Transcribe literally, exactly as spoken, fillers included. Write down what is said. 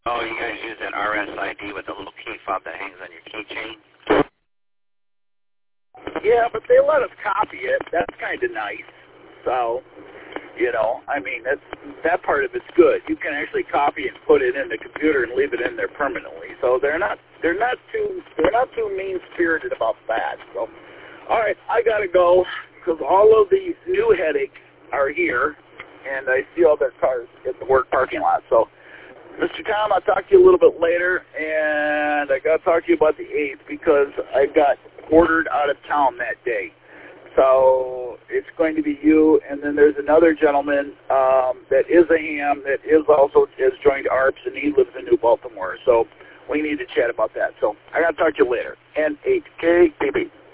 Oh, you guys use that R S I D with a little key fob that hangs on your keychain? Yeah, but they let us copy it. That's kind of nice. So, you know, I mean, that's, that part of it's good. You can actually copy and put it in the computer and leave it in there permanently. So they're not they're not too they're not too mean spirited about that. So, all right, I gotta go because all of the new headaches are here, and I see all their cars at the work parking lot. So, Mister Tom, I'll talk to you a little bit later, and I got to talk to you about the eighth because I got ordered out of town that day. So it's going to be you, and then there's another gentleman um, that is a ham that is also has joined A R P S, and he lives in New Baltimore. So we need to chat about that. So I got to talk to you later. N eight K B B.